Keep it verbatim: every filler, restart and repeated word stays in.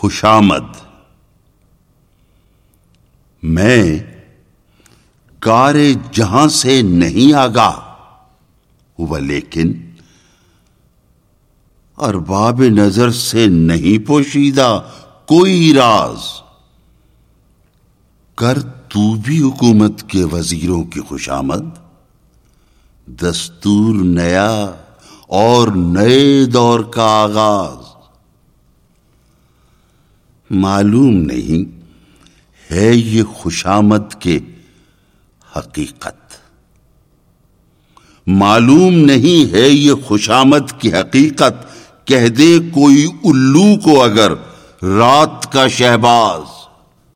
खुशामद। मैं कारे जहां से नहीं आगाह, व लेकिन अरबाब नजर से नहीं पोशीदा कोई राज। कर तू भी हुकूमत के वजीरों की खुशामद, दस्तूर नया और नए दौर का आगाज। मालूम नहीं है ये खुशामद के हकीकत, मालूम नहीं है ये खुशामद की हकीकत। कह दे कोई उल्लू को अगर रात का शहबाज।